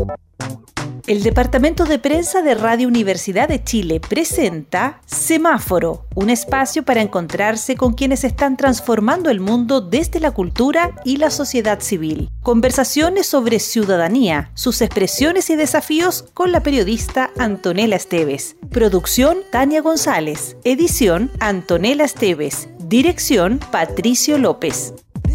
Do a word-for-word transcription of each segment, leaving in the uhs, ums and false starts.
El Departamento de Prensa de Radio Universidad de Chile presenta Semáforo, un espacio para encontrarse con quienes están transformando el mundo desde la cultura y la sociedad civil. Conversaciones sobre ciudadanía, sus expresiones y desafíos con la periodista Antonella Esteves. Producción Tania González. Edición Antonella Esteves. Dirección Patricio López.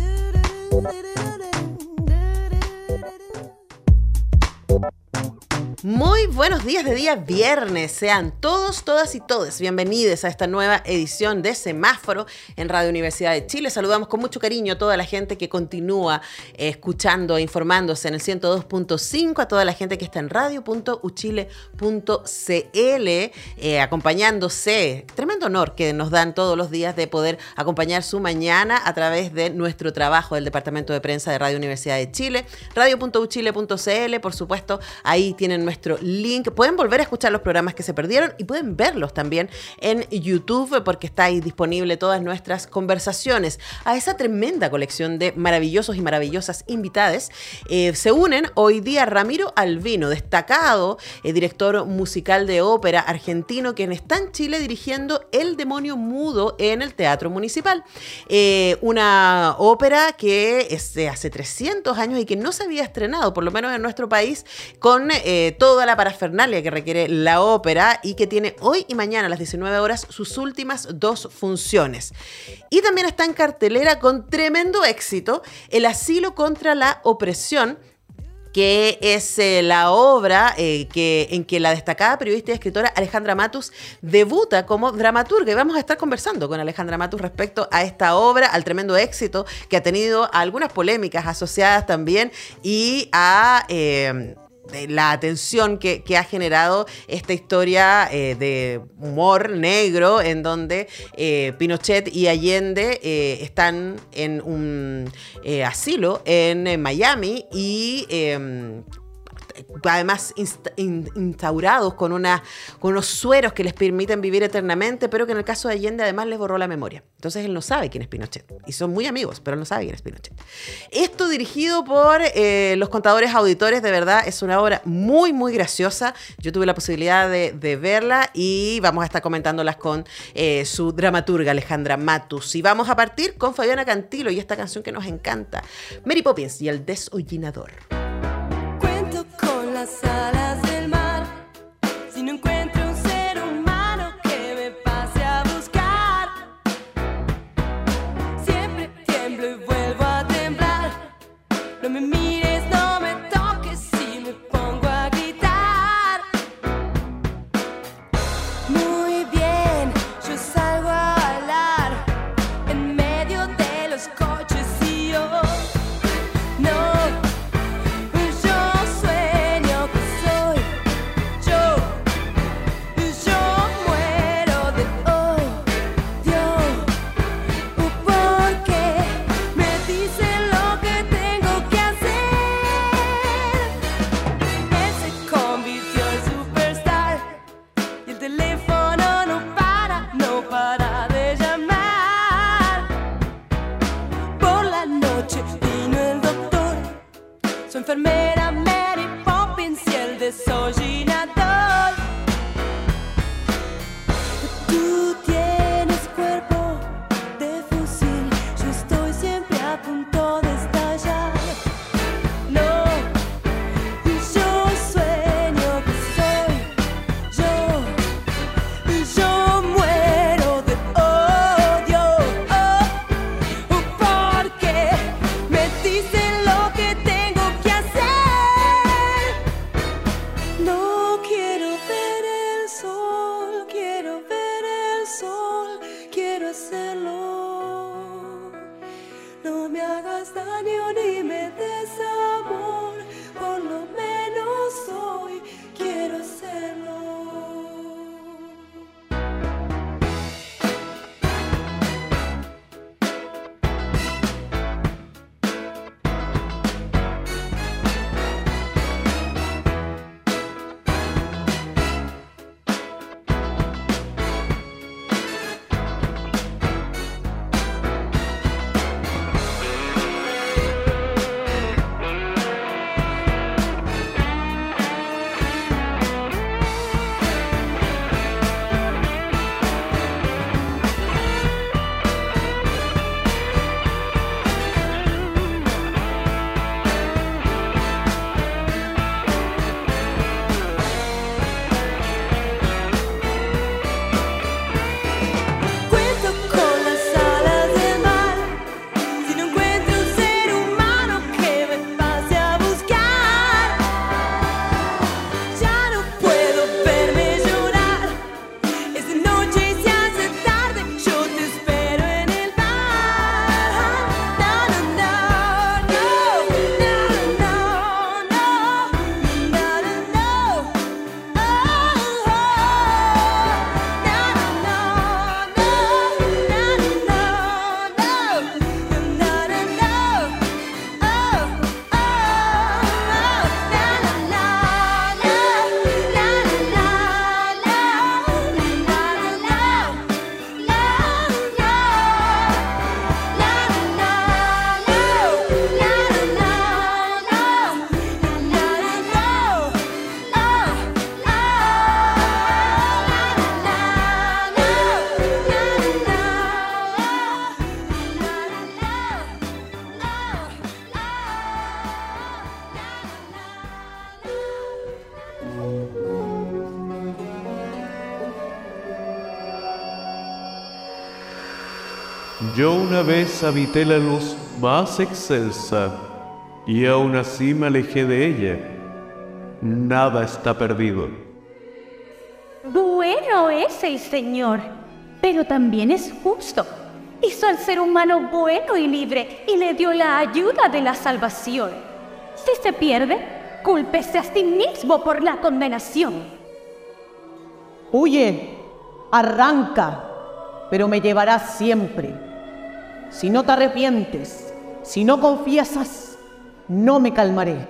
Muy buenos días de día viernes, sean todos, todas y todes bienvenidos a esta nueva edición de Semáforo en Radio Universidad de Chile. Saludamos con mucho cariño a toda la gente que continúa eh, escuchando e informándose en el ciento dos punto cinco, a toda la gente que está en radio punto u chile punto c l, eh, acompañándose. Tremendo honor que nos dan todos los días de poder acompañar su mañana a través de nuestro trabajo del Departamento de Prensa de Radio Universidad de Chile, radio punto u chile punto c l, por supuesto, ahí tienen nuestro link. Pueden volver a escuchar los programas que se perdieron y pueden verlos también en YouTube porque está ahí disponible todas nuestras conversaciones. A esa tremenda colección de maravillosos y maravillosas invitadas eh, se unen hoy día Ramiro Albino, destacado eh, director musical de ópera argentino, quien está en Chile dirigiendo El Demonio Mudo en el Teatro Municipal. Eh, una ópera que es de hace trescientos años y que no se había estrenado, por lo menos en nuestro país, con eh, toda la parafernalia que requiere la ópera y que tiene hoy y mañana a las diecinueve horas sus últimas dos funciones. Y también está en cartelera con tremendo éxito El Asilo contra la Opresión, que es eh, la obra eh, que, en que la destacada periodista y escritora Alejandra Matus debuta como dramaturga. Y vamos a estar conversando con Alejandra Matus respecto a esta obra, al tremendo éxito que ha tenido, algunas polémicas asociadas también y a Eh, la atención que, que ha generado esta historia eh, de humor negro en donde eh, Pinochet y Allende eh, están en un eh, asilo en, en Miami y eh, además insta- in- instaurados con, una, con unos sueros que les permiten vivir eternamente, pero que en el caso de Allende además les borró la memoria. Entonces él no sabe quién es Pinochet. Y son muy amigos, pero él no sabe quién es Pinochet. Esto dirigido por eh, los contadores auditores, de verdad, es una obra muy, muy graciosa. Yo tuve la posibilidad de, de verla y vamos a estar comentándolas con eh, su dramaturga Alejandra Matus. Y vamos a partir con Fabiana Cantilo y esta canción que nos encanta, Mary Poppins y el Desollinador. Las alas del mar, si no encuentro un ser humano que me pase a buscar, siempre tiemblo y vuelvo a temblar. No me mires, no me toques si me pongo a gritar. Muy bien, yo salgo a bailar en medio de los coches y yo no. Su enfermera Mary Poppins y el desollinador. Tú tienes cuerpo de fusil, yo estoy siempre a punto de estallar. No, yo sueño que soy yo, yo muero de odio, oh, porque me dicen lo que tengo que hacer. No quiero Yo una vez habité la luz más excelsa y aún así me alejé de ella. Nada está perdido. Bueno es el Señor, pero también es justo. Hizo al ser humano bueno y libre y le dio la ayuda de la salvación. Si se pierde, cúlpese a sí mismo por la condenación. Huye, arranca, pero me llevarás siempre. Si no te arrepientes, si no confiesas, no me calmaré.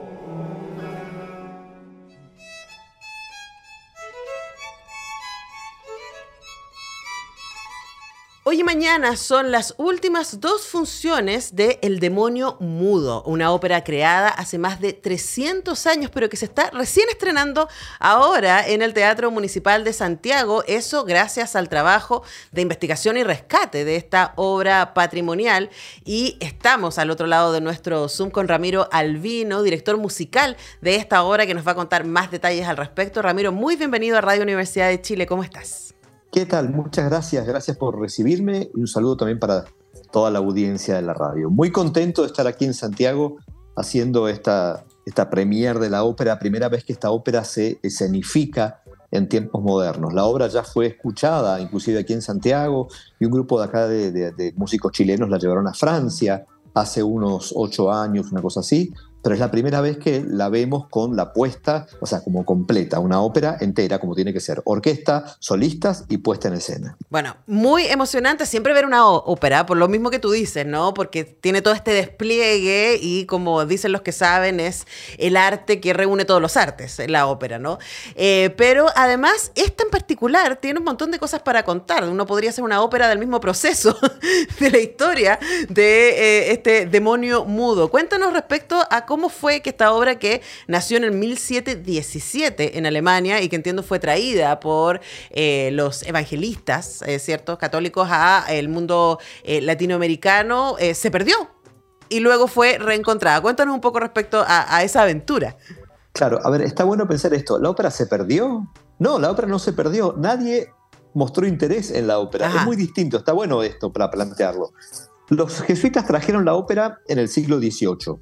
Hoy y mañana son las últimas dos funciones de El demonio mudo, una ópera creada hace más de trescientos años, pero que se está recién estrenando ahora en el Teatro Municipal de Santiago, eso gracias al trabajo de investigación y rescate de esta obra patrimonial. Y estamos al otro lado de nuestro Zoom con Ramiro Albino, director musical de esta obra, que nos va a contar más detalles al respecto. Ramiro, muy bienvenido a Radio Universidad de Chile, ¿cómo estás? ¿Qué tal? Muchas gracias, gracias por recibirme y un saludo también para toda la audiencia de la radio. Muy contento de estar aquí en Santiago haciendo esta, esta premiere de la ópera, primera vez que esta ópera se escenifica en tiempos modernos. La obra ya fue escuchada, inclusive aquí en Santiago, y un grupo de acá de, de, de músicos chilenos la llevaron a Francia hace unos ocho años, una cosa así, pero es la primera vez que la vemos con la puesta, o sea, como completa, una ópera entera, como tiene que ser, orquesta, solistas y puesta en escena. Bueno, muy emocionante siempre ver una ó- ópera, por lo mismo que tú dices, ¿no? Porque tiene todo este despliegue y, como dicen los que saben, es el arte que reúne todos los artes, la ópera, ¿no? Eh, pero además, esta en particular tiene un montón de cosas para contar. Uno podría hacer una ópera del mismo proceso de la historia de eh, este demonio mudo. Cuéntanos respecto a cómo fue que esta obra, que nació en el mil setecientos diecisiete en Alemania y que entiendo fue traída por eh, los evangelistas, eh, ¿cierto?, católicos a el mundo eh, latinoamericano, eh, se perdió y luego fue reencontrada. Cuéntanos un poco respecto a, a esa aventura. Claro, a ver, está bueno pensar esto. ¿La ópera se perdió? No, la ópera no se perdió. Nadie mostró interés en la ópera. Ajá. Es muy distinto, está bueno esto para plantearlo. Los jesuitas trajeron la ópera en el siglo dieciocho.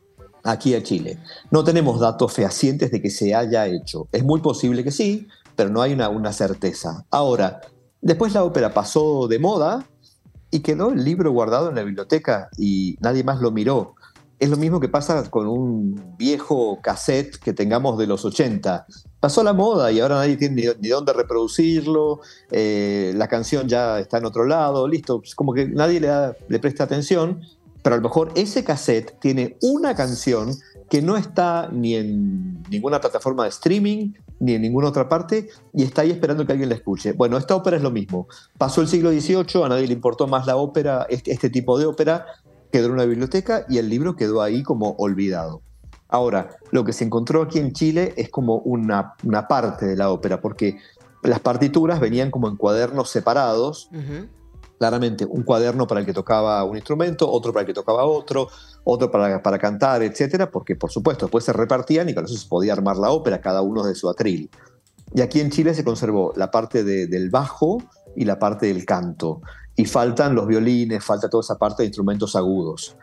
Aquí a Chile. No tenemos datos fehacientes de que se haya hecho. Es muy posible que sí, pero no hay una, una certeza. Ahora, después la ópera pasó de moda y quedó el libro guardado en la biblioteca y nadie más lo miró. Es lo mismo que pasa con un viejo cassette que tengamos de los ochenta. Pasó la moda y ahora nadie tiene ni, ni dónde reproducirlo, eh, la canción ya está en otro lado, listo. Es como que nadie le, da, le presta atención. Pero a lo mejor ese cassette tiene una canción que no está ni en ninguna plataforma de streaming, ni en ninguna otra parte, y está ahí esperando que alguien la escuche. Bueno, esta ópera es lo mismo. Pasó el siglo dieciocho, a nadie le importó más la ópera, este, este tipo de ópera, quedó en una biblioteca y el libro quedó ahí como olvidado. Ahora, lo que se encontró aquí en Chile es como una, una parte de la ópera, porque las partituras venían como en cuadernos separados. Uh-huh. Claramente, un cuaderno para el que tocaba un instrumento, otro para el que tocaba otro, otro para, para cantar, etcétera, porque, por supuesto, después se repartían y con eso se podía armar la ópera, cada uno de su atril. Y aquí en Chile se conservó la parte de, del bajo y la parte del canto. Y faltan los violines, falta toda esa parte de instrumentos agudos.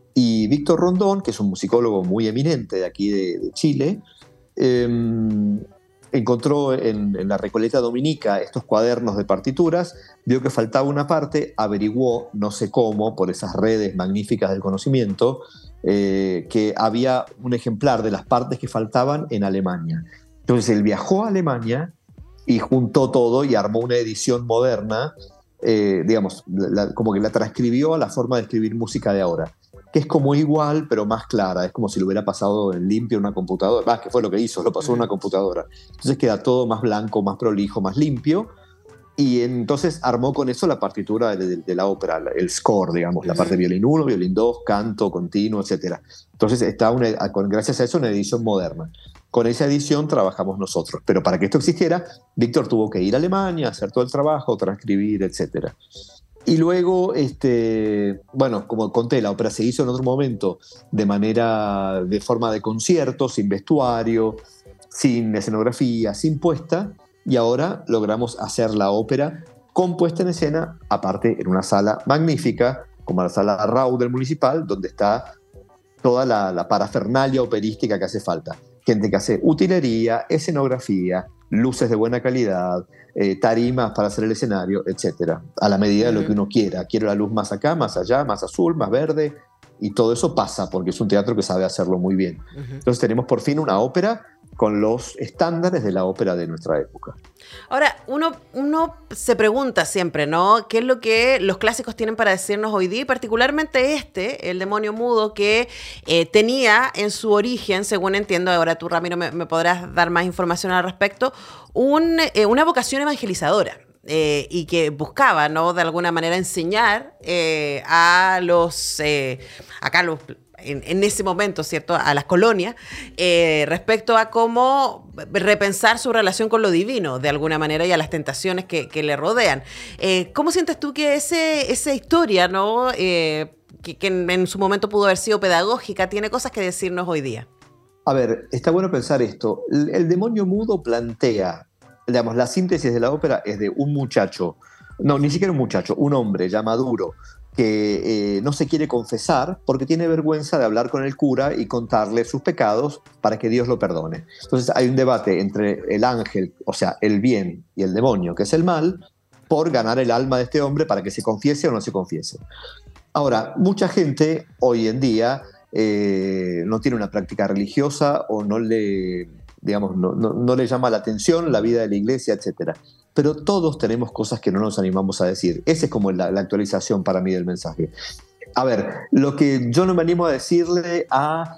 Y Víctor Rondón, que es un musicólogo muy eminente de aquí de, de Chile, eh, encontró en, en la Recoleta Dominica estos cuadernos de partituras, vio que faltaba una parte, averiguó, no sé cómo, por esas redes magníficas del conocimiento, eh, que había un ejemplar de las partes que faltaban en Alemania. Entonces él viajó a Alemania y juntó todo y armó una edición moderna, eh, digamos, la, como que la transcribió a la forma de escribir música de ahora, que es como igual, pero más clara. Es como si lo hubiera pasado en limpio en una computadora. Ah, que fue lo que hizo, lo pasó en una computadora. Entonces queda todo más blanco, más prolijo, más limpio. Y entonces armó con eso la partitura de, de, de la ópera, el score, digamos, la parte de violín uno, violín dos, canto, continuo, etcétera. Entonces está una, gracias a eso, una edición moderna. Con esa edición trabajamos nosotros. Pero para que esto existiera, Víctor tuvo que ir a Alemania, hacer todo el trabajo, transcribir, etcétera. Y luego, este, bueno, como conté, la ópera se hizo en otro momento de manera, de forma de concierto, sin vestuario, sin escenografía, sin puesta, y ahora logramos hacer la ópera compuesta en escena, aparte en una sala magnífica, como la sala Rau del Municipal, donde está toda la, la parafernalia operística que hace falta. Gente que hace utilería, escenografía, luces de buena calidad, eh, tarimas para hacer el escenario, etcétera, a la medida de lo que uno quiera. Quiero la luz más acá, más allá, más azul, más verde, y todo eso pasa porque es un teatro que sabe hacerlo muy bien. Uh-huh. Entonces tenemos por fin una ópera con los estándares de la ópera de nuestra época. Ahora, uno, uno se pregunta siempre, ¿no? ¿Qué es lo que los clásicos tienen para decirnos hoy día? Y particularmente este, El demonio mudo, que eh, tenía en su origen, según entiendo, ahora tú, Ramiro, me, me podrás dar más información al respecto, un, eh, una vocación evangelizadora. Eh, y que buscaba, ¿no?, de alguna manera enseñar eh, a los, eh, acá los, en, en ese momento, ¿cierto?, a las colonias, eh, respecto a cómo repensar su relación con lo divino, de alguna manera, y a las tentaciones que, que le rodean. Eh, ¿Cómo sientes tú que ese, esa historia, ¿no?, eh, que, que en, en su momento pudo haber sido pedagógica, tiene cosas que decirnos hoy día? A ver, está bueno pensar esto. El, el demonio mudo plantea, digamos, la síntesis de la ópera es de un muchacho, no, ni siquiera un muchacho, un hombre ya maduro, que eh, no se quiere confesar porque tiene vergüenza de hablar con el cura y contarle sus pecados para que Dios lo perdone. Entonces hay un debate entre el ángel, o sea, el bien, y el demonio, que es el mal, por ganar el alma de este hombre para que se confiese o no se confiese. Ahora, mucha gente hoy en día eh, no tiene una práctica religiosa o no le... digamos, no, no, no le llama la atención la vida de la iglesia, etcétera. Pero todos tenemos cosas que no nos animamos a decir. Esa es como la, la actualización para mí del mensaje. A ver, lo que yo no me animo a decirle a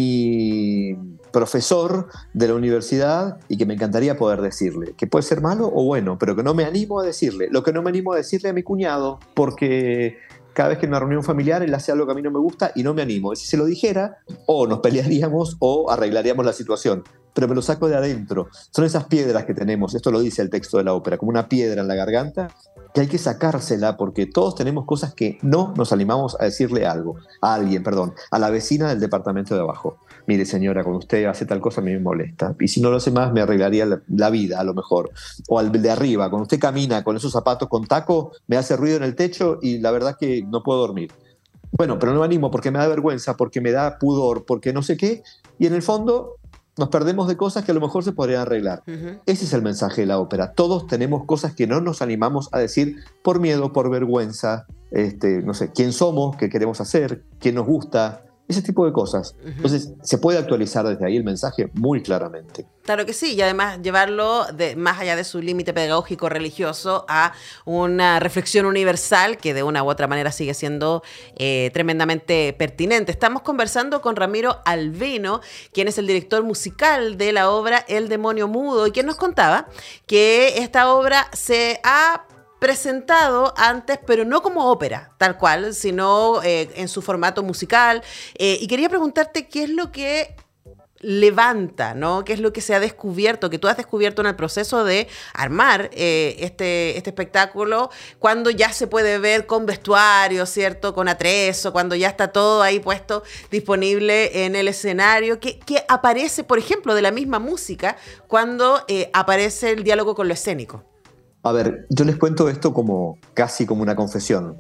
mi profesor de la universidad y que me encantaría poder decirle, que puede ser malo o bueno, pero que no me animo a decirle. Lo que no me animo a decirle a mi cuñado, porque cada vez que en una reunión familiar él hace algo que a mí no me gusta y no me animo. Y si se lo dijera, o nos pelearíamos o arreglaríamos la situación. Pero me lo saco de adentro. Son esas piedras que tenemos, esto lo dice el texto de la ópera, como una piedra en la garganta, que hay que sacársela porque todos tenemos cosas que no nos animamos a decirle algo, a alguien, perdón, a la vecina del departamento de abajo. Mire, señora, cuando usted hace tal cosa a mí me molesta. Y si no lo hace más, me arreglaría la, la vida, a lo mejor. O al de arriba, cuando usted camina con esos zapatos con taco, me hace ruido en el techo y la verdad que no puedo dormir. Bueno, pero no me animo porque me da vergüenza, porque me da pudor, porque no sé qué. Y en el fondo nos perdemos de cosas que a lo mejor se podrían arreglar. Uh-huh. Ese es el mensaje de la ópera. Todos tenemos cosas que no nos animamos a decir por miedo, por vergüenza, este, no sé, quién somos, qué queremos hacer, qué nos gusta, ese tipo de cosas. Uh-huh. Entonces, se puede actualizar desde ahí el mensaje muy claramente. Claro que sí, y además llevarlo de, más allá de su límite pedagógico religioso a una reflexión universal que de una u otra manera sigue siendo eh, tremendamente pertinente. Estamos conversando con Ramiro Albino, quien es el director musical de la obra El demonio mudo, y quien nos contaba que esta obra se ha presentado antes, pero no como ópera, tal cual, sino eh, en su formato musical. Eh, y quería preguntarte qué es lo que levanta, ¿no? ¿Qué es lo que se ha descubierto, que tú has descubierto en el proceso de armar eh, este, este espectáculo, cuando ya se puede ver con vestuario, ¿cierto? Con atrezo, cuando ya está todo ahí puesto disponible en el escenario, que, que aparece, por ejemplo, de la misma música, cuando eh, aparece el diálogo con lo escénico. A ver, yo les cuento esto como casi como una confesión.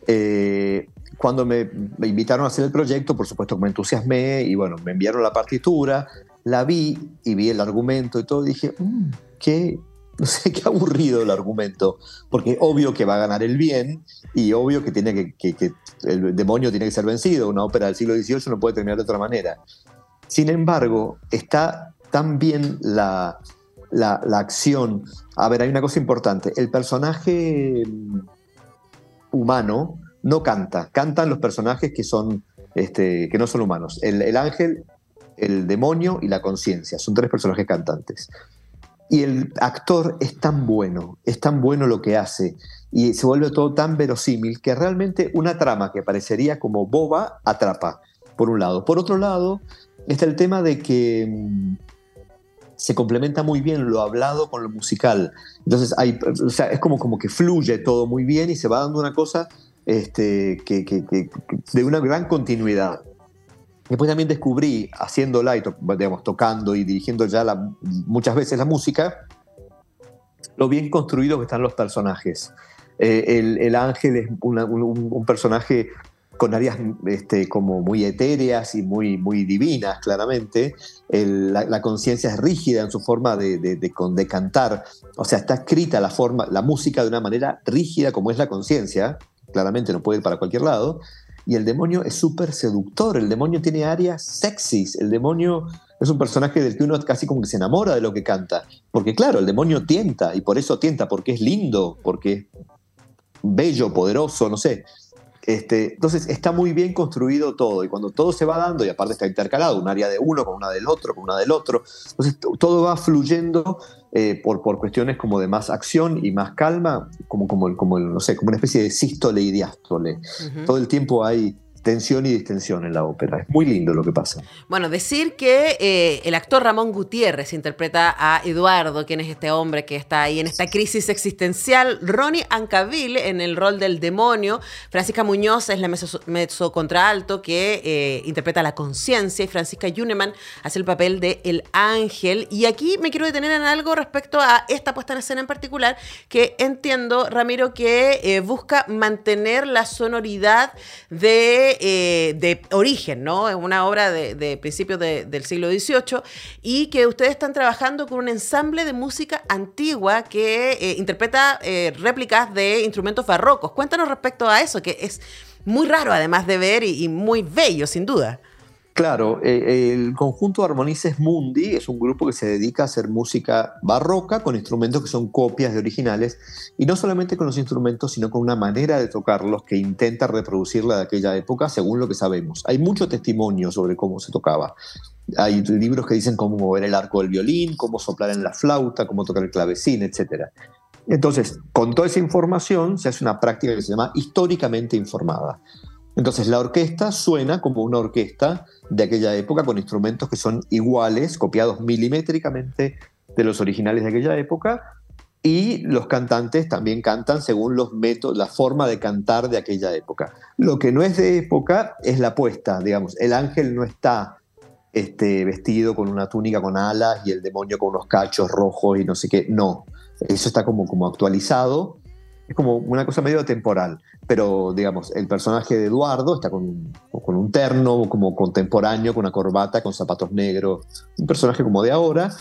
Eh, cuando me, me invitaron a hacer el proyecto, por supuesto que me entusiasmé y bueno, me enviaron la partitura, la vi y vi el argumento y todo, y dije, mmm, qué, no sé, qué aburrido el argumento, porque obvio que va a ganar el bien y obvio que, tiene que, que, que el demonio tiene que ser vencido, una ópera del siglo dieciocho no puede terminar de otra manera. Sin embargo, está tan bien la... La, la acción. A ver, hay una cosa importante. El personaje humano no canta. Cantan los personajes que, son, este, que no son humanos. El, el ángel, el demonio y la conciencia. Son tres personajes cantantes. Y el actor es tan bueno, es tan bueno lo que hace, y se vuelve todo tan verosímil que realmente una trama que parecería como boba atrapa, por un lado. Por otro lado, está el tema de que se complementa muy bien lo hablado con lo musical. Entonces hay, o sea, es como, como que fluye todo muy bien y se va dando una cosa este, que, que, que, que de una gran continuidad. Después también descubrí, haciéndola y to, digamos, tocando y dirigiendo ya la, muchas veces la música, lo bien construido que están los personajes. Eh, el, el ángel es una, un, un personaje con áreas este, como muy etéreas y muy, muy divinas, claramente. El, la la conciencia es rígida en su forma de, de, de, de cantar. O sea, está escrita la, forma, la música de una manera rígida como es la conciencia. Claramente no puede ir para cualquier lado. Y el demonio es súper seductor. El demonio tiene áreas sexys. El demonio es un personaje del que uno casi como que se enamora de lo que canta. Porque claro, el demonio tienta, y por eso tienta, porque es lindo, porque es bello, poderoso, no sé. Este, entonces está muy bien construido todo, y cuando todo se va dando, y aparte está intercalado, un área de uno con una del otro, con una del otro, entonces todo va fluyendo eh, por, por cuestiones como de más acción y más calma, como, como, como, no sé, como una especie de sístole y diástole. Uh-huh. Todo el tiempo hay tensión y distensión en la ópera. Es muy lindo lo que pasa. Bueno, decir que eh, el actor Ramón Gutiérrez interpreta a Eduardo, quien es este hombre que está ahí en esta crisis existencial. Ronnie Ancaville en el rol del demonio. Francisca Muñoz es la mezzo, mezzo contralto que eh, interpreta a la conciencia, y Francisca Yuneman hace el papel de el ángel. Y aquí me quiero detener en algo respecto a esta puesta en escena en particular, que entiendo, Ramiro, que eh, busca mantener la sonoridad de Eh, de origen, ¿no? Es una obra de, de principios de, del siglo dieciocho, y que ustedes están trabajando con un ensamble de música antigua que eh, interpreta eh, réplicas de instrumentos barrocos. Cuéntanos respecto a eso, que es muy raro además de ver y, y muy bello, sin duda. Claro, eh, el conjunto Armonices Mundi es un grupo que se dedica a hacer música barroca con instrumentos que son copias de originales, y no solamente con los instrumentos, sino con una manera de tocarlos que intenta reproducirla de aquella época según lo que sabemos. Hay mucho testimonio sobre cómo se tocaba. Hay libros que dicen cómo mover el arco del violín, cómo soplar en la flauta, cómo tocar el clavecín, etcétera. Entonces, con toda esa información se hace una práctica que se llama históricamente informada. Entonces la orquesta suena como una orquesta de aquella época con instrumentos que son iguales, copiados milimétricamente de los originales de aquella época, y los cantantes también cantan según los métodos, la forma de cantar de aquella época. Lo que no es de época es la puesta, digamos. El ángel no está este, vestido con una túnica con alas y el demonio con unos cachos rojos y no sé qué. No, eso está como, como actualizado. Es como una cosa medio temporal, pero digamos, el personaje de Eduardo está con, con un terno como contemporáneo, con una corbata, con zapatos negros, un personaje como de ahora,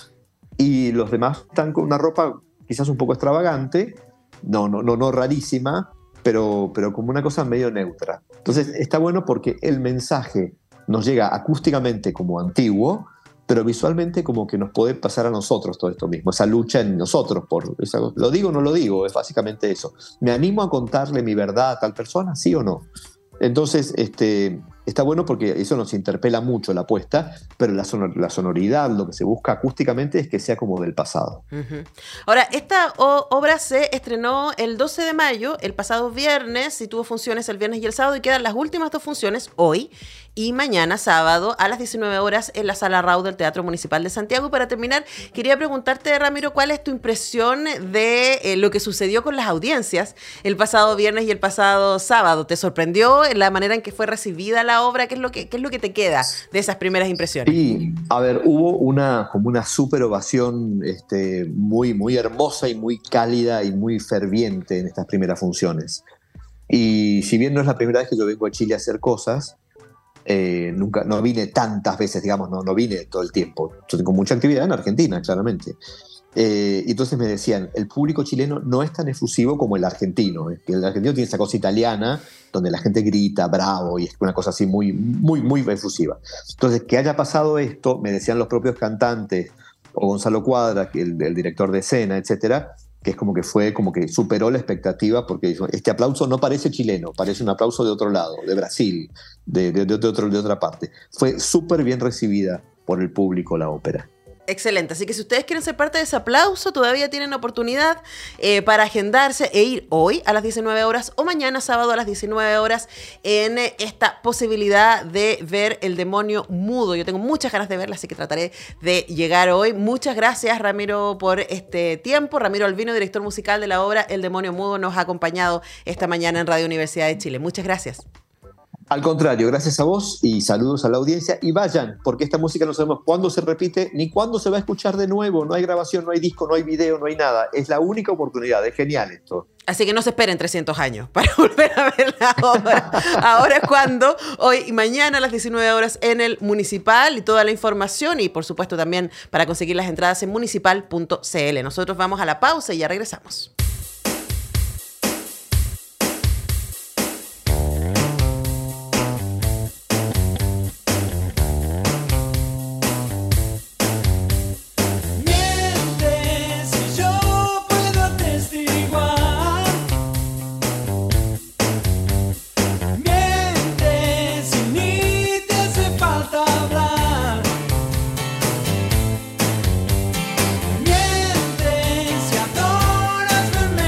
y los demás están con una ropa quizás un poco extravagante, no, no, no, no rarísima, pero, pero como una cosa medio neutra. Entonces está bueno porque el mensaje nos llega acústicamente como antiguo, pero visualmente como que nos puede pasar a nosotros todo esto mismo, esa lucha en nosotros, por esa, lo digo o no lo digo, es básicamente eso. ¿Me animo a contarle mi verdad a tal persona, sí o no? Entonces, este, está bueno porque eso nos interpela mucho la apuesta, pero la, sonor, la sonoridad, lo que se busca acústicamente es que sea como del pasado. Uh-huh. Ahora, esta o- obra se estrenó el doce de mayo, el pasado viernes, y tuvo funciones el viernes y el sábado, y quedan las últimas dos funciones hoy y mañana sábado a las diecinueve horas en la Sala Rau del Teatro Municipal de Santiago. Y para terminar, quería preguntarte, Ramiro, ¿cuál es tu impresión de eh, lo que sucedió con las audiencias el pasado viernes y el pasado sábado? ¿Te sorprendió la manera en que fue recibida la obra? ¿Qué es lo que, qué es lo que te queda de esas primeras impresiones? Sí, a ver, hubo una, como una super ovación este, muy, muy hermosa y muy cálida y muy ferviente en estas primeras funciones. Y si bien no es la primera vez que yo vengo a Chile a hacer cosas, Eh, nunca, no vine tantas veces, digamos, no, no vine todo el tiempo. Yo tengo mucha actividad en Argentina, claramente. Eh, y entonces me decían, el público chileno no es tan efusivo como el argentino. Es que el argentino tiene esa cosa italiana donde la gente grita, bravo, y es una cosa así muy, muy, muy efusiva. Entonces, que haya pasado esto, me decían los propios cantantes, o Gonzalo Cuadra, el, el director de escena, etcétera, que es como que fue, como que superó la expectativa, porque dijo, este aplauso no parece chileno, parece un aplauso de otro lado, de Brasil, de, de, de, otro, de otra parte. Fue súper bien recibida por el público la ópera. Excelente, así que si ustedes quieren ser parte de ese aplauso, todavía tienen oportunidad eh, para agendarse e ir hoy a las diecinueve horas o mañana sábado a las diecinueve horas en eh, esta posibilidad de ver El Demonio Mudo. Yo tengo muchas ganas de verla, así que trataré de llegar hoy. Muchas gracias, Ramiro, por este tiempo. Ramiro Albino, director musical de la obra El Demonio Mudo, nos ha acompañado esta mañana en Radio Universidad de Chile. Muchas gracias. Al contrario, gracias a vos y saludos a la audiencia. Y vayan, porque esta música no sabemos cuándo se repite ni cuándo se va a escuchar de nuevo. No hay grabación, no hay disco, no hay video, no hay nada. Es la única oportunidad. Es genial esto. Así que no se esperen trescientos años para volver a ver la obra. Ahora es cuando, hoy y mañana a las diecinueve horas en el Municipal, y toda la información y por supuesto también para conseguir las entradas en municipal punto c l. Nosotros vamos a la pausa y ya regresamos. Mientes si adoras verme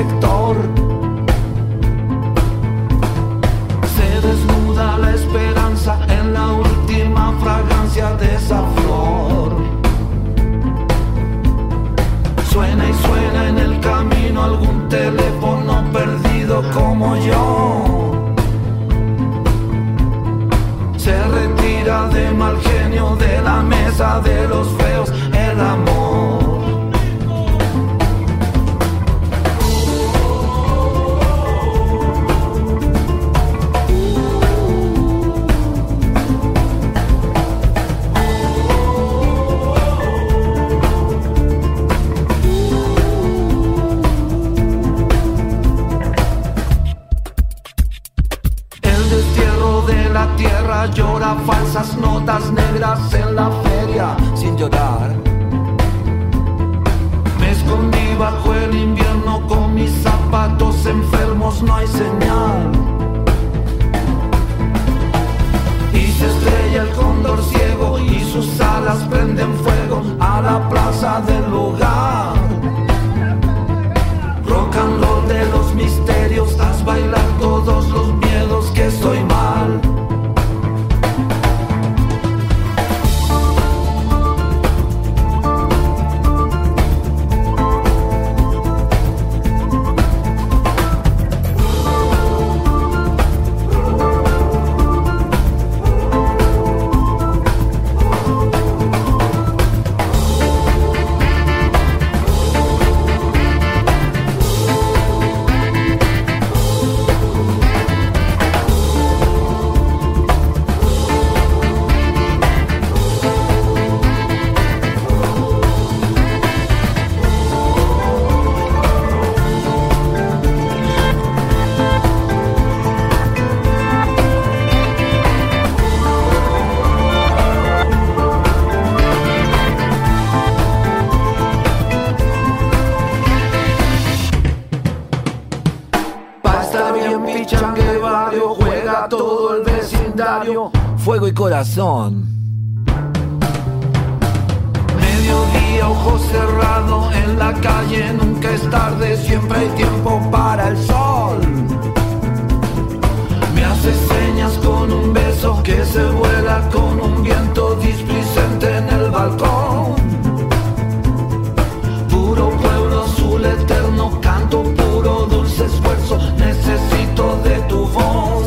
sector. Se desnuda la esperanza en la última fragancia de esa flor. Suena y suena en el camino algún teléfono perdido como yo. Se retira de mal genio de la mesa de los feos el amor. Llora falsas notas negras en la feria sin llorar. Me escondí bajo el invierno con mis zapatos enfermos, no hay señal. Y se estrella el cóndor ciego y sus alas prenden fuego a la plaza del lugar. Rock and roll de los misterios, haz bailar todos los miedos que estoy mal. Fuego y corazón. Mediodía, ojo cerrado en la calle, nunca es tarde, siempre hay tiempo para el sol. Me hace señas con un beso que se vuela con un viento displicente en el balcón. Puro pueblo azul eterno, canto puro, dulce esfuerzo, necesito de tu voz.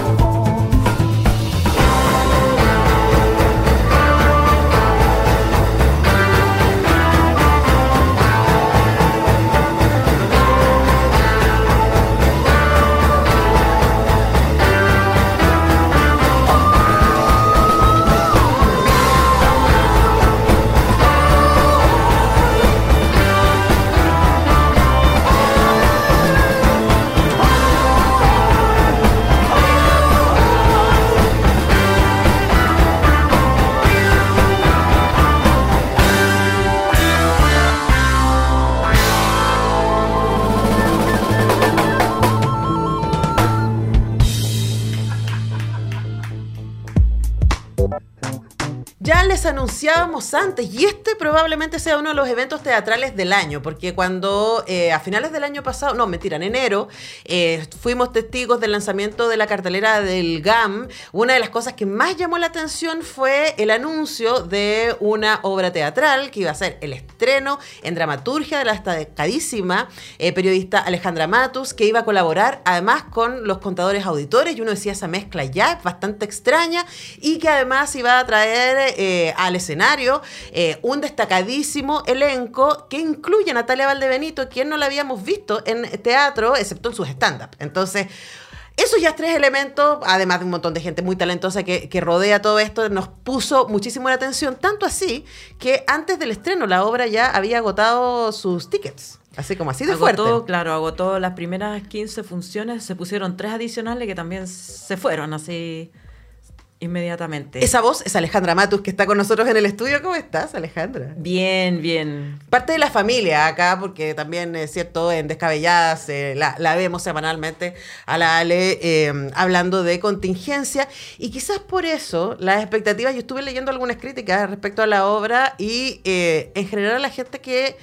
Ya les anunciábamos antes, y este probablemente sea uno de los eventos teatrales del año, porque cuando eh, a finales del año pasado, no, mentira, en enero, eh, fuimos testigos del lanzamiento de la cartelera del G A M. Una de las cosas que más llamó la atención fue el anuncio de una obra teatral que iba a ser el estreno en dramaturgia de la destacadísima eh, periodista Alejandra Matus, que iba a colaborar además con los contadores auditores, y uno decía, esa mezcla ya es bastante extraña, y que además iba a traer Eh, al escenario eh, un destacadísimo elenco que incluye a Natalia Valdebenito, quien no la habíamos visto en teatro, excepto en sus stand-up. Entonces, esos ya tres elementos, además de un montón de gente muy talentosa que, que rodea todo esto, nos puso muchísimo la atención, tanto así que antes del estreno la obra ya había agotado sus tickets. Así como así de agotó, fuerte. Claro, agotó las primeras quince funciones, se pusieron tres adicionales que también se fueron así inmediatamente. Esa voz es Alejandra Matus, que está con nosotros en el estudio. ¿Cómo estás, Alejandra? Bien, bien. Parte de la familia acá, porque también es cierto, en Descabelladas eh, la, la vemos semanalmente a la Ale eh, hablando de contingencia, y quizás por eso las expectativas, yo estuve leyendo algunas críticas respecto a la obra, y eh, en general la gente que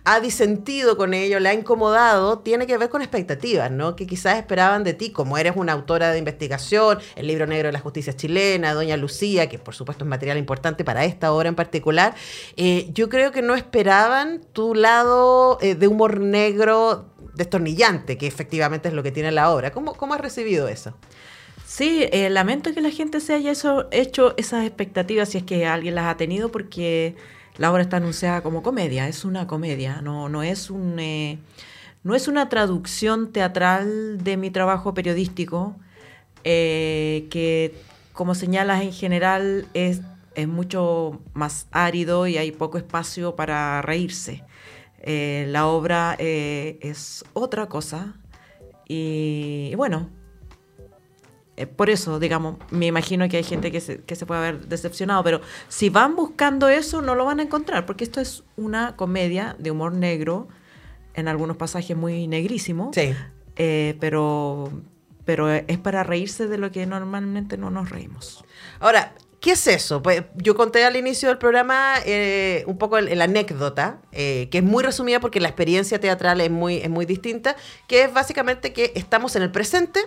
ha disentido con ello, le ha incomodado, tiene que ver con expectativas, ¿no? Que quizás esperaban de ti, como eres una autora de investigación, el libro negro de la justicia chilena, Doña Lucía, que por supuesto es material importante para esta obra en particular. Eh, yo creo que no esperaban tu lado eh, de humor negro destornillante, que efectivamente es lo que tiene la obra. ¿Cómo, cómo has recibido eso? Sí, eh, lamento que la gente se haya eso, hecho esas expectativas, si es que alguien las ha tenido, porque la obra está anunciada como comedia, es una comedia, no, no, es, un, eh, no es una traducción teatral de mi trabajo periodístico, eh, que como señalas en general es, es mucho más árido y hay poco espacio para reírse. Eh, la obra eh, es otra cosa y, y bueno, eh, por eso, digamos, me imagino que hay gente que se, que se puede haber decepcionado, pero si van buscando eso no lo van a encontrar, porque esto es una comedia de humor negro, en algunos pasajes muy negrísimo, Sí. eh, pero, pero es para reírse de lo que normalmente no nos reímos. Ahora, ¿qué es eso? Pues yo conté al inicio del programa eh, un poco la anécdota, eh, que es muy resumida porque la experiencia teatral es muy, es muy distinta, que es básicamente que estamos en el presente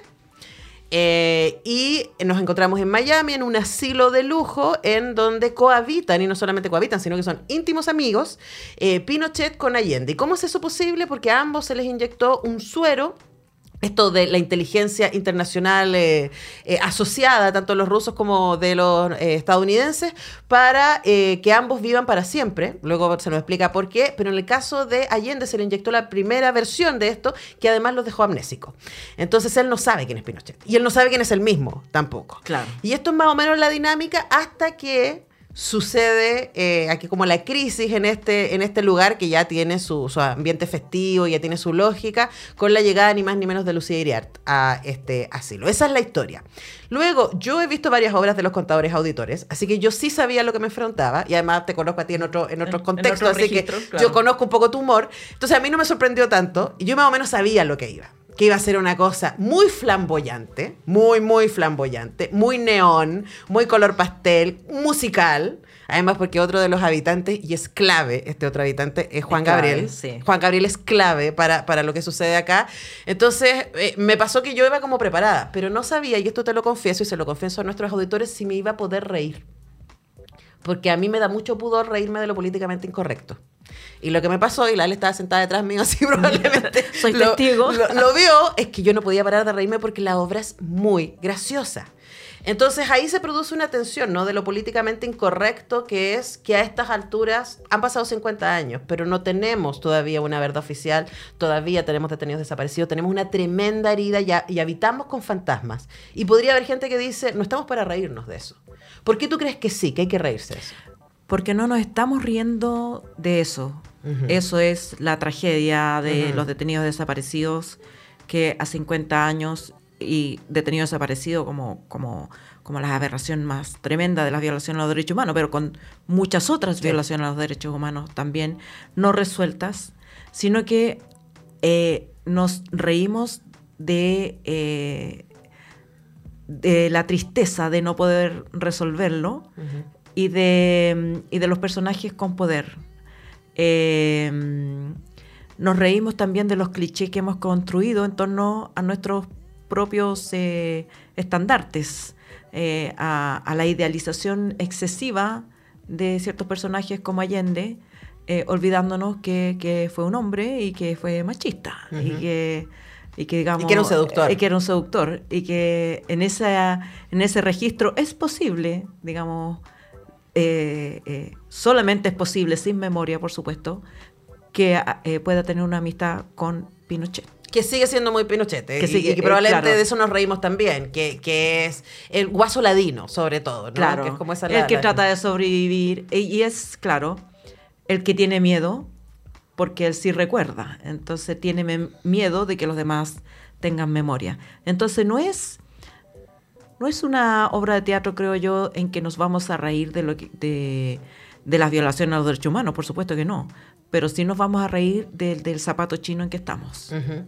eh, y nos encontramos en Miami, en un asilo de lujo, en donde cohabitan, y no solamente cohabitan, sino que son íntimos amigos, eh, Pinochet con Allende. ¿Y cómo es eso posible? Porque a ambos se les inyectó un suero, esto de la inteligencia internacional eh, eh, asociada tanto de los rusos como de los eh, estadounidenses para eh, que ambos vivan para siempre. Luego se nos explica por qué, pero en el caso de Allende se le inyectó la primera versión de esto, que además los dejó amnésicos. Entonces él no sabe quién es Pinochet y él no sabe quién es él mismo tampoco. Claro. Y esto es más o menos la dinámica hasta que sucede eh, aquí como la crisis en este, en este lugar que ya tiene su, su ambiente festivo, ya tiene su lógica, con la llegada ni más ni menos de Lucía Iriart a este asilo. Esa es la historia. Luego, yo he visto varias obras de los contadores auditores, así que yo sí sabía lo que me enfrentaba, y además te conozco a ti en, otro, en otros En- contextos, en otro así registro, que claro. yo conozco un poco tu humor. Entonces a mí no me sorprendió tanto, y yo más o menos sabía lo que iba. Que iba a ser una cosa muy flamboyante, muy, muy flamboyante, muy neón, muy color pastel, musical. Además, porque otro de los habitantes, y es clave, este otro habitante, es Juan Es clave, Gabriel. sí. Juan Gabriel es clave para, para lo que sucede acá. Entonces, eh, me pasó que yo iba como preparada, pero no sabía, y esto te lo confieso y se lo confieso a nuestros auditores, si me iba a poder reír. Porque a mí me da mucho pudor reírme de lo políticamente incorrecto. Y lo que me pasó, y la Ale estaba sentada detrás mío, así probablemente Soy lo, testigo. Lo, lo vio, es que yo no podía parar de reírme porque la obra es muy graciosa. Entonces ahí se produce una tensión, ¿no? De lo políticamente incorrecto, que es que a estas alturas han pasado cincuenta años, pero no tenemos todavía una verdad oficial, todavía tenemos detenidos desaparecidos, tenemos una tremenda herida y, a- y habitamos con fantasmas. Y podría haber gente que dice, no estamos para reírnos de eso. ¿Por qué tú crees que sí, que hay que reírse de eso? Porque no nos estamos riendo de eso. Ujú. Eso es la tragedia de Ujú. los detenidos desaparecidos, que a cincuenta años, y detenidos desaparecidos como, como, como la aberración más tremenda de las violaciones a los derechos humanos, pero con muchas otras Sí. violaciones a los derechos humanos también no resueltas, sino que eh, nos reímos de, eh, de la tristeza de no poder resolverlo, Ujú. y de, y de los personajes con poder. Eh, nos reímos también de los clichés que hemos construido en torno a nuestros propios eh, estandartes, eh, a, a la idealización excesiva de ciertos personajes como Allende, eh, olvidándonos que, que fue un hombre y que fue machista, Ujú. y que y que digamos Y que era un seductor. y que era un seductor y que en esa en ese registro es posible, digamos, eh, eh, solamente es posible, sin memoria, por supuesto, que eh, pueda tener una amistad con Pinochet. Que sigue siendo muy Pinochet, ¿eh? Que y, sigue, y que eh, probablemente claro. de eso nos reímos también, que, que es el guaso ladino, sobre todo, ¿no? Claro, Que es como esa el la- que la- trata de sobrevivir, y, y es, claro, el que tiene miedo, porque él sí recuerda, entonces tiene mem- miedo de que los demás tengan memoria. Entonces no es, no es una obra de teatro, creo yo, en que nos vamos a reír de, lo que, de, de las violaciones a los derechos humanos, por supuesto que no, pero sí nos vamos a reír del, del zapato chino en que estamos. Ujú.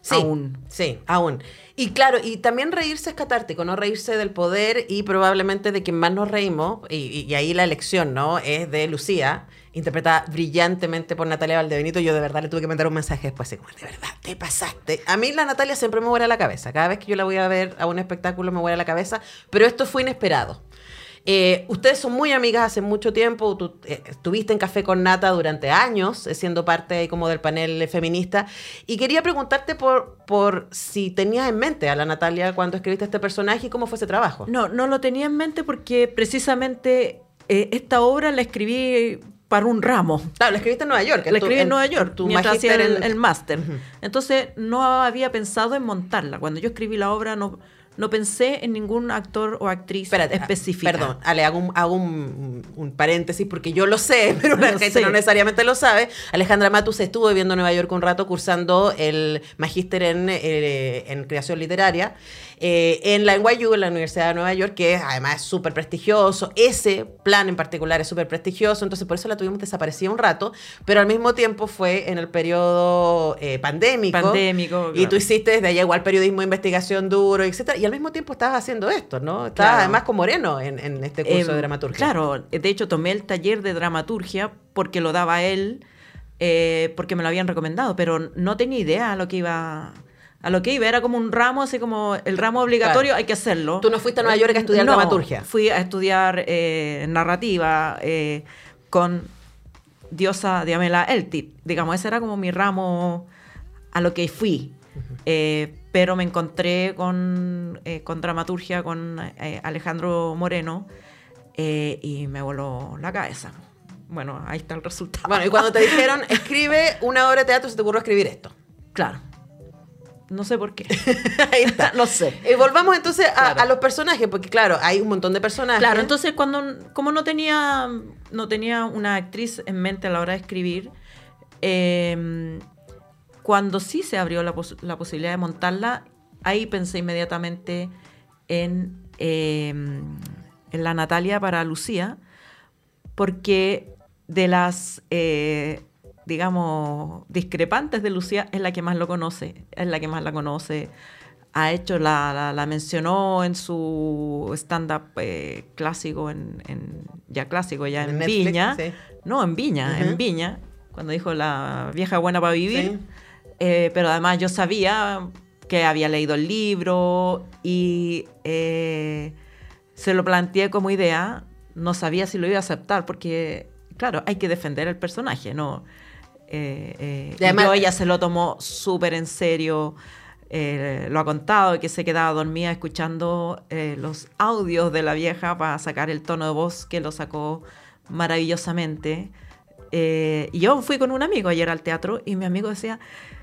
Sí, aún. Sí, aún. Y claro, y también reírse es catártico, ¿no? Reírse del poder y probablemente de quien más nos reímos, y, y, y ahí la elección, ¿no? Es de Lucía, interpretada brillantemente por Natalia Valdebenito. Yo de verdad le tuve que mandar un mensaje después, así como, de verdad, te pasaste. A mí la Natalia siempre me vuela la cabeza. Cada vez que yo la voy a ver a un espectáculo me vuela la cabeza, pero esto fue inesperado. Eh, ustedes son muy amigas hace mucho tiempo, tú eh, estuviste en Café con Nata durante años, eh, siendo parte ahí como del panel feminista, y quería preguntarte por, por si tenías en mente a la Natalia cuando escribiste este personaje y cómo fue ese trabajo. No, no lo tenía en mente porque precisamente eh, esta obra la escribí para un ramo. Claro, la escribiste en Nueva York. La escribí en, en Nueva York, tu mientras hacía el, en... el máster. Uh-huh. Entonces no había pensado en montarla. Cuando yo escribí la obra no... No pensé en ningún actor o actriz Espérate, específica. Perdón, Ale, hago, un, hago un, un paréntesis porque yo lo sé, pero la gente no necesariamente lo sabe. Alejandra Matus estuvo viviendo en Nueva York un rato cursando el magíster en, eh, en creación literaria eh, en la N Y U, en la Universidad de Nueva York, que además es súper prestigioso. Ese plan en particular es súper prestigioso, entonces por eso la tuvimos desaparecida un rato, pero al mismo tiempo fue en el periodo eh, pandémico. Pandémico, Y claro. tú hiciste desde allá igual periodismo de investigación duro, etcétera. Y al mismo tiempo estabas haciendo esto, ¿no? Estabas Claro. además con Moreno en, en este curso eh, de dramaturgia. Claro, de hecho tomé el taller de dramaturgia porque lo daba él, eh, porque me lo habían recomendado, pero no tenía idea a lo que iba... A lo que iba, era como un ramo, así como el ramo obligatorio, Claro. hay que hacerlo. Tú no fuiste a Nueva York a estudiar no, dramaturgia. Fui a estudiar eh, narrativa eh, con Diosa Diamela Eltit. Digamos, ese era como mi ramo a lo que fui. Uh-huh. Eh, pero me encontré con, eh, con dramaturgia, con eh, Alejandro Moreno, eh, y me voló la cabeza. Bueno, ahí está el resultado. Bueno, y cuando te dijeron, escribe una obra de teatro, se te ocurrió escribir esto. Claro. No sé por qué. Ahí está. No sé. Y volvamos entonces a, Claro. a los personajes, porque claro, hay un montón de personajes. Claro, entonces cuando, como no tenía, no tenía una actriz en mente a la hora de escribir, eh, cuando sí se abrió la, pos- la posibilidad de montarla, ahí pensé inmediatamente en, eh, en la Natalia para Lucía, porque de las... Eh, digamos, discrepantes de Lucía, es la que más lo conoce, es la que más la conoce. Ha hecho, la, la, la mencionó en su stand-up eh, clásico, en, en, ya clásico, ya en, En Netflix, Viña. sí. No, en Viña, Uh-huh. en Viña, cuando dijo la vieja buena para vivir. Sí. Eh, pero además yo sabía que había leído el libro y eh, se lo planteé como idea. No sabía si lo iba a aceptar porque, claro, hay que defender el personaje, ¿no? Eh, eh, Y además- yo, ella se lo tomó súper en serio, eh, lo ha contado, que se quedaba dormida escuchando eh, los audios de la vieja para sacar el tono de voz, que lo sacó maravillosamente. Eh, y yo fui con un amigo ayer al teatro y mi amigo decía,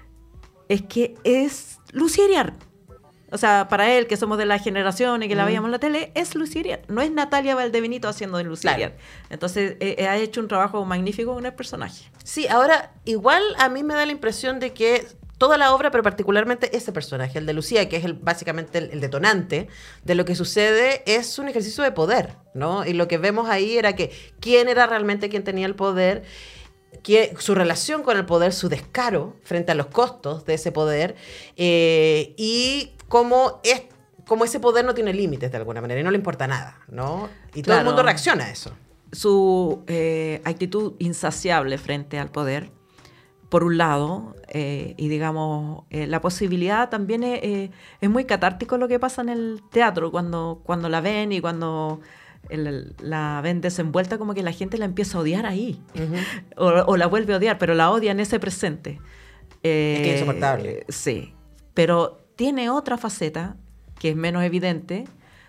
es que es Lucía Iriart. O sea, para él, que somos de la generación y que la veíamos en la tele, es Lucía Iriart. No es Natalia Valdebenito haciendo de Lucía Claro. Iriart. Entonces, eh, ha hecho un trabajo magnífico con el personaje. Sí, ahora, igual a mí me da la impresión de que toda la obra, pero particularmente ese personaje, el de Lucía, que es el, básicamente el, el detonante de lo que sucede, es un ejercicio de poder, ¿no? Y lo que vemos ahí era que quién era realmente quien tenía el poder, que, su relación con el poder, su descaro frente a los costos de ese poder, eh, y cómo, es, cómo ese poder no tiene límites de alguna manera y no le importa nada, ¿no? Y todo el Claro. mundo reacciona a eso. Su eh, actitud insaciable frente al poder, por un lado, eh, y digamos, eh, la posibilidad también es, eh, es muy catártico lo que pasa en el teatro, cuando, cuando la ven y cuando el- la ven desenvuelta, como que la gente la empieza a odiar ahí, o, o la vuelve a odiar, pero la odia en ese presente. Eh, Es que es insoportable. Sí, pero tiene otra faceta que es menos evidente,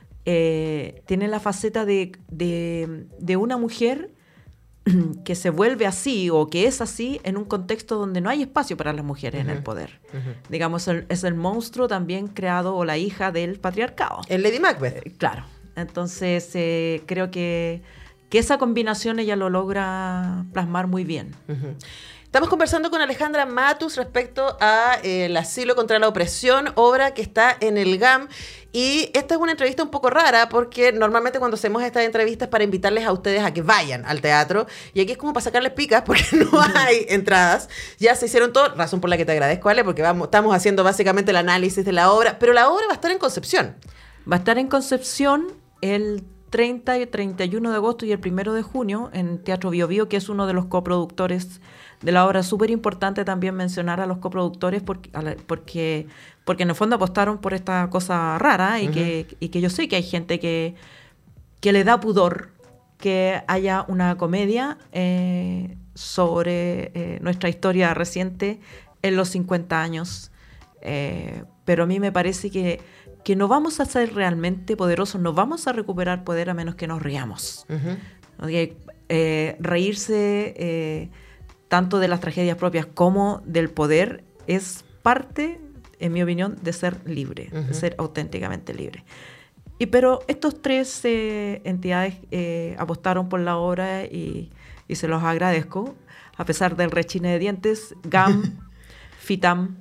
eh, tiene la faceta de, de, de una mujer que se vuelve así o que es así en un contexto donde no hay espacio para las mujeres en el poder. Ujú. Digamos, el- es el monstruo también creado o la hija del patriarcado. El Lady Macbeth. Eh, Claro. Entonces, eh, creo que, que esa combinación ella lo logra plasmar muy bien. Ujú. Estamos conversando con Alejandra Matus respecto a eh, el asilo contra la opresión, obra que está en el G A M. Y esta es una entrevista un poco rara porque normalmente cuando hacemos estas entrevistas es para invitarles a ustedes a que vayan al teatro. Y aquí es como para sacarles picas porque no hay entradas. Ya se hicieron todo, razón por la que te agradezco, Ale, porque vamos, estamos haciendo básicamente el análisis de la obra. Pero la obra va a estar en Concepción. Va a estar en Concepción el treinta y treinta y uno de agosto y el primero de junio en Teatro Bio Bio, que es uno de los coproductores de la obra. Súper importante también mencionar a los coproductores porque, porque, porque en el fondo apostaron por esta cosa rara y, uh-huh. que, y que yo sé que hay gente que, que le da pudor que haya una comedia eh, sobre eh, nuestra historia reciente en los cincuenta años. Eh, pero a mí me parece que que no vamos a ser realmente poderosos, no vamos a recuperar poder a menos que nos riamos. Uh-huh. Okay, eh, reírse eh, tanto de las tragedias propias como del poder es parte, en mi opinión, de ser libre, uh-huh. de ser auténticamente libre. Y pero estos tres eh, entidades eh, apostaron por la obra y, y se los agradezco, a pesar del rechine de dientes, G A M, FITAM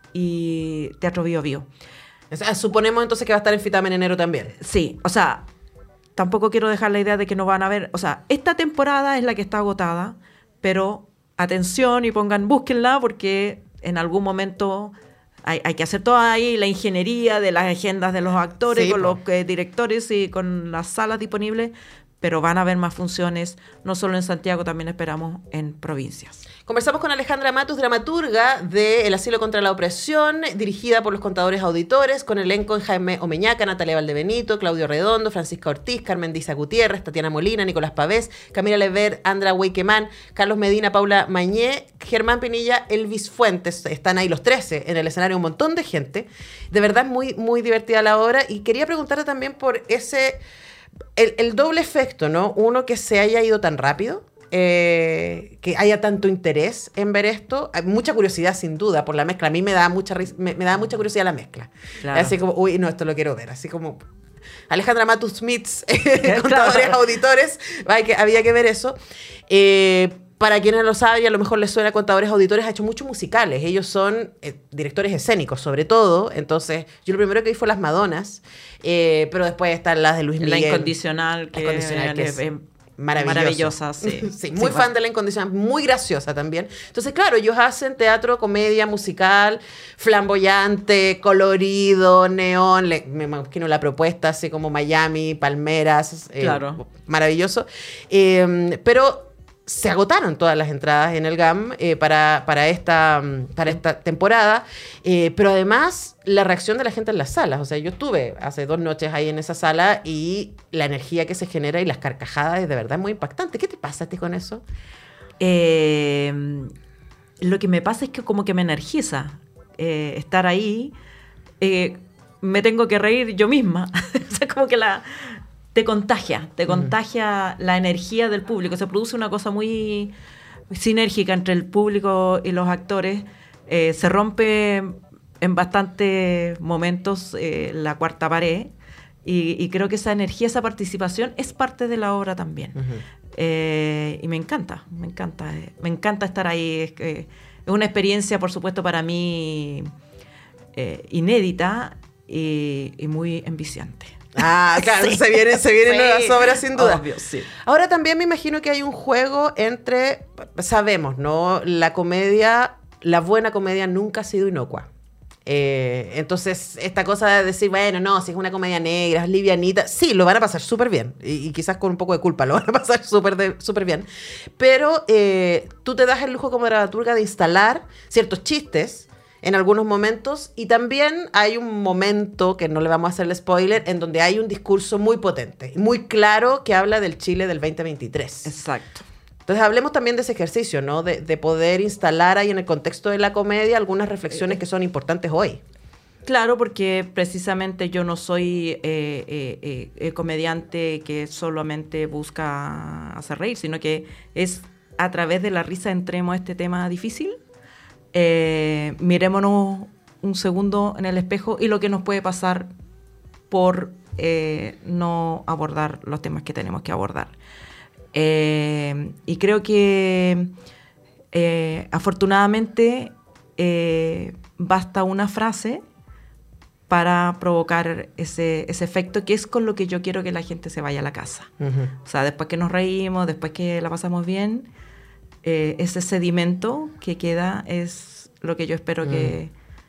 y Teatro Bio Bio. O sea, suponemos entonces que va a estar en FITAM en enero también. Sí, o sea, tampoco quiero dejar la idea de que no van a ver, o sea, esta temporada es la que está agotada, pero atención y pongan, búsquenla porque en algún momento hay, hay que hacer toda ahí la ingeniería de las agendas de los actores, sí, con po. los eh, directores y con las salas disponibles, pero van a haber más funciones, no solo en Santiago, también esperamos en provincias. Conversamos con Alejandra Matus, dramaturga de El asilo contra la opresión, dirigida por los contadores auditores, con elenco en Jaime Omeñaca, Natalia Valdebenito, Claudio Redondo, Francisca Ortiz, Carmen Diza Gutiérrez, Tatiana Molina, Nicolás Pavés, Camila Lever, Andra Weiquemán, Carlos Medina, Paula Mañé, Germán Pinilla, Elvis Fuentes. Están ahí los trece en el escenario, un montón de gente. De verdad, muy, muy divertida la obra. Y quería preguntarte también por ese... El, el doble efecto, ¿no? Uno, que se haya ido tan rápido, eh, que haya tanto interés en ver esto. Hay mucha curiosidad, sin duda, por la mezcla. A mí me da mucha, me, me da mucha curiosidad la mezcla. Claro. Así como, uy, no, esto lo quiero ver. Así como Alejandra Matus Smiths, eh, contadores claro. auditores. Hay que, había que ver eso. Eh, Para quienes no lo saben, a lo mejor les suena, Contadores Auditores ha hecho muchos musicales. Ellos son eh, directores escénicos, sobre todo. Entonces, yo lo primero que vi fue Las Madonas, eh, pero después están las de Luis Miguel. La Incondicional, que, la Incondicional, que es, es maravillosa. maravillosa sí. sí, muy sí, fan bueno. de La Incondicional, muy graciosa también. Entonces, claro, ellos hacen teatro, comedia, musical, flamboyante, colorido, neón. Le, me imagino la propuesta, así como Miami, Palmeras. Eh, claro. Maravilloso. Eh, pero... se agotaron todas las entradas en el G A M eh, para, para, esta, para esta temporada, eh, pero además la reacción de la gente en las salas. O sea, yo estuve hace dos noches ahí en esa sala y la energía que se genera y las carcajadas es de verdad muy impactante. ¿Qué te pasa a ti con eso? Eh, lo que me pasa es que como que me energiza eh, estar ahí. Eh, me tengo que reír yo misma. O sea, como que la... te contagia, te contagia uh-huh. la energía del público. Se produce una cosa muy sinérgica entre el público y los actores. Eh, se rompe en bastantes momentos eh, la cuarta pared y, y creo que esa energía, esa participación es parte de la obra también. Uh-huh. Eh, y me encanta, me encanta. Eh, me encanta estar ahí. Es, eh, es una experiencia, por supuesto, para mí eh, inédita y, y muy enviciante. Ah, claro, sí. se vienen, se vienen sí. nuevas obras sin duda. Obvio, sí. Ahora también me imagino que hay un juego entre, sabemos, ¿no? La comedia, la buena comedia nunca ha sido inocua. Eh, entonces, esta cosa de decir, bueno, no, si es una comedia negra, es livianita, sí, lo van a pasar súper bien. Y, y quizás con un poco de culpa lo van a pasar súper súper bien. Pero eh, tú te das el lujo como dramaturga de instalar ciertos chistes en algunos momentos, y también hay un momento, que no le vamos a hacer el spoiler, en donde hay un discurso muy potente, muy claro, que habla del Chile del veinte veintitrés. Exacto. Entonces hablemos también de ese ejercicio, ¿no? De, de poder instalar ahí en el contexto de la comedia algunas reflexiones que son importantes hoy. Claro, porque precisamente yo no soy eh, eh, eh, comediante que solamente busca hacer reír, sino que es a través de la risa entremos a este tema difícil. Eh, mirémonos un segundo en el espejo y lo que nos puede pasar por eh, no abordar los temas que tenemos que abordar. Eh, y creo que eh, afortunadamente eh, basta una frase para provocar ese, ese efecto, que es con lo que yo quiero que la gente se vaya a la casa. Ujú. O sea, después que nos reímos, después que la pasamos bien, eh, ese sedimento que queda es lo que yo espero Mm. que,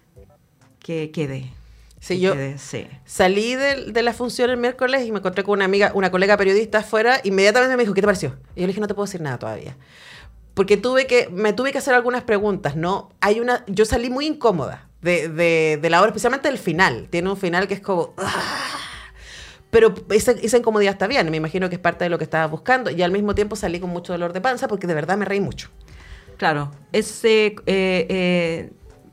que quede. Sí, que yo quede, sí. salí de, de la función el miércoles y me encontré con una amiga, una colega periodista afuera, inmediatamente me dijo, ¿qué te pareció? Y yo le dije, no te puedo decir nada todavía. Porque tuve que, me tuve que hacer algunas preguntas, ¿no? Hay una, yo salí muy incómoda de, de, de la obra, especialmente del final. Tiene un final que es como... ¡ah! Pero esa, esa incomodidad está bien, me imagino que es parte de lo que estaba buscando. Y al mismo tiempo salí con mucho dolor de panza porque de verdad me reí mucho. Claro, ese, eh, eh,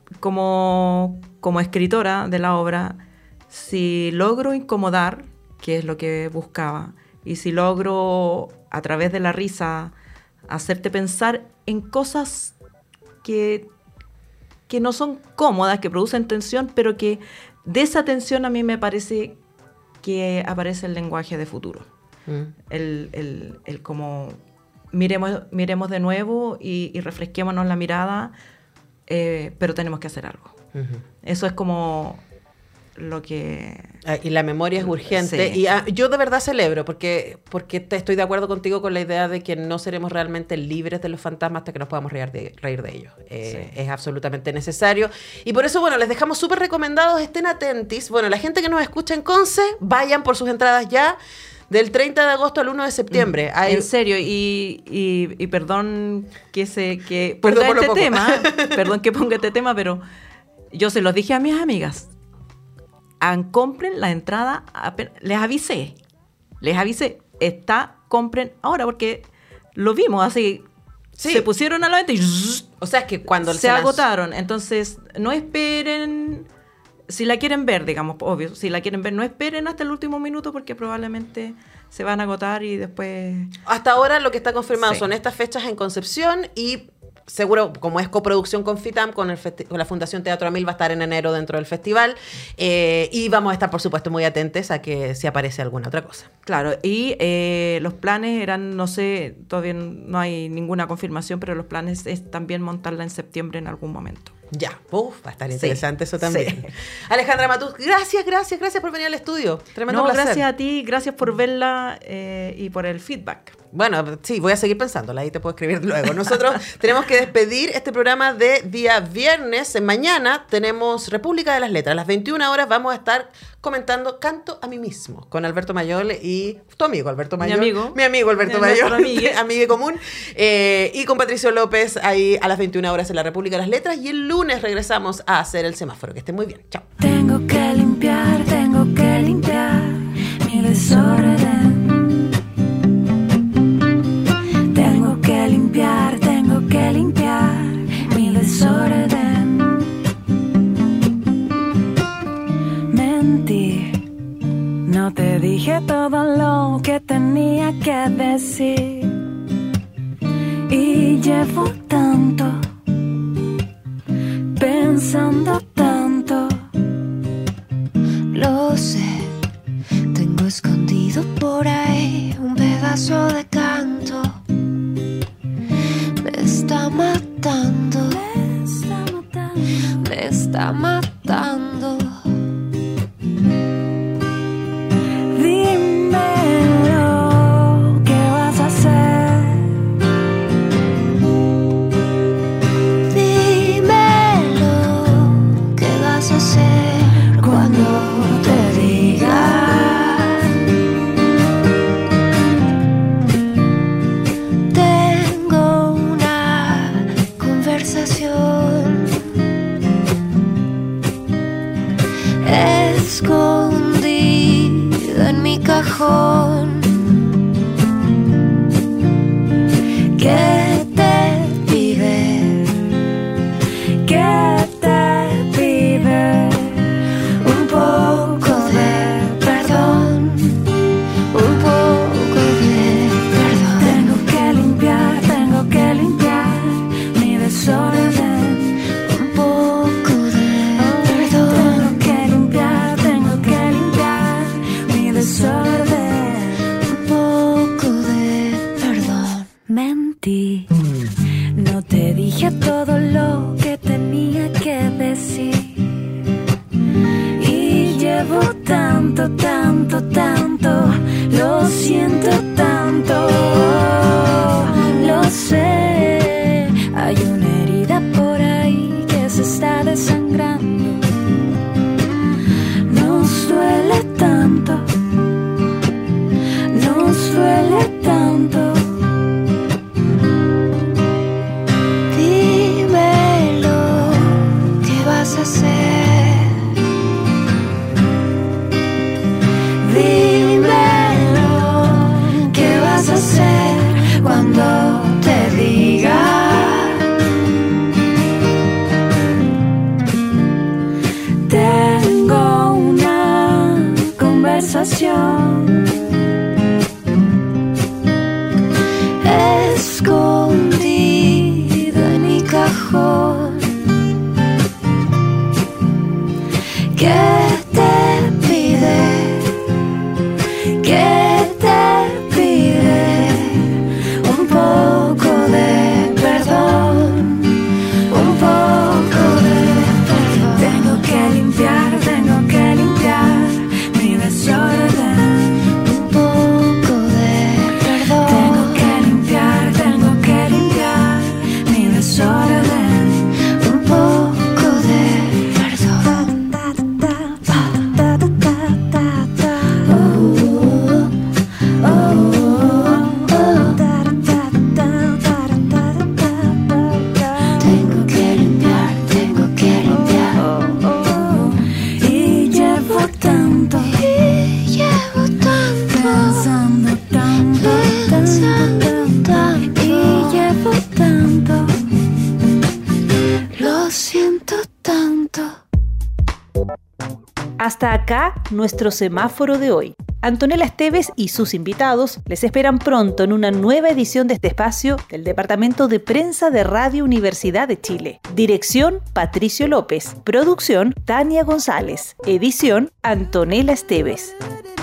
como, como escritora de la obra, si logro incomodar, que es lo que buscaba, y si logro a través de la risa hacerte pensar en cosas que, que no son cómodas, que producen tensión, pero que de esa tensión a mí me parece que aparece el lenguaje de futuro. Mm. El, el, el como miremos, miremos de nuevo y, y refresquémonos la mirada, eh, pero tenemos que hacer algo. Ujú. Eso es como lo que... Ah, y la memoria es urgente. Sí. Y ah, yo de verdad celebro, porque, porque te estoy de acuerdo contigo con la idea de que no seremos realmente libres de los fantasmas hasta que nos podamos reír de, reír de ellos. Eh, Sí. Es absolutamente necesario. Y por eso, bueno, les dejamos súper recomendados, estén atentis. Bueno, la gente que nos escucha en Conce, vayan por sus entradas ya. Del treinta de agosto al uno de septiembre. Hay... En serio, y, y, y perdón que se que Perdón ponga por lo este poco. tema, perdón que ponga este tema, pero yo se los dije a mis amigas. Han, compren la entrada, apen- les avisé, les avisé, está, compren ahora, porque lo vimos así, Sí. se pusieron a la venta y O sea, es que cuando se lanzó- agotaron. Entonces, no esperen, si la quieren ver, digamos, obvio, si la quieren ver, no esperen hasta el último minuto porque probablemente se van a agotar y después... Hasta ahora lo que está confirmado Sí. son estas fechas en Concepción y seguro, como es coproducción con FITAM, con, el festi- con la Fundación Teatro Amil, va a estar en enero dentro del festival. Eh, y vamos a estar, por supuesto, muy atentos a que si aparece alguna otra cosa. Claro, y eh, los planes eran, no sé, todavía no hay ninguna confirmación, pero los planes es también montarla en septiembre en algún momento. Ya, uf, va a estar Sí, interesante eso también. sí. Alejandra Matús, gracias, gracias, gracias por venir al estudio. Tremendo No, placer. gracias a ti, gracias por verla eh, y por el feedback. Bueno, sí, voy a seguir pensándola, ahí te puedo escribir luego. Nosotros tenemos que despedir este programa de día viernes. Mañana tenemos República de las Letras. A las veintiuna horas vamos a estar comentando Canto a mí mismo con Alberto Mayol y tu amigo Alberto Mi Mayol. amigo. Mi amigo Alberto Nuestro Mayol, amigue. amigue común. Eh, y con Patricio López ahí a las veintiuna horas en la República de las Letras. Y el lunes regresamos a hacer el semáforo. Que estén muy bien. Chao. Tengo que limpiar, tengo que limpiar mi desorden. Tengo que limpiar, tengo que limpiar mi desorden. Mentí, no te dije todo lo que tenía que decir. Y llevo tanto, pensando tanto. Lo sé, tengo escondido por ahí un pedazo de canto. Me está matando, me está matando, me está matando. Dímelo, ¿qué vas a hacer? Dímelo, nos duele tanto. Dímelo, ¿qué vas a hacer? Dímelo, ¿qué vas a hacer cuando te diga? Tengo una conversación escondida en mi cajón. ¿Qué te pide? ¿Qué te pide? Un poco de perdón, un poco de perdón. Tengo que limpiar, tengo que limpiar mi desorden. Un poco de perdón. Tengo que limpiar, tengo que limpiar mi desorden. Un poco de perdón. Oh, oh, oh. Tengo que limpiar, tengo que limpiar. Y llevo tanto, y llevo tanto, pensando tanto, pensando tanto, y llevo tanto, lo siento tanto. Hasta acá nuestro semáforo de hoy. Antonella Esteves y sus invitados les esperan pronto en una nueva edición de este espacio del Departamento de Prensa de Radio Universidad de Chile. Dirección, Patricio López. Producción, Tania González. Edición, Antonella Esteves.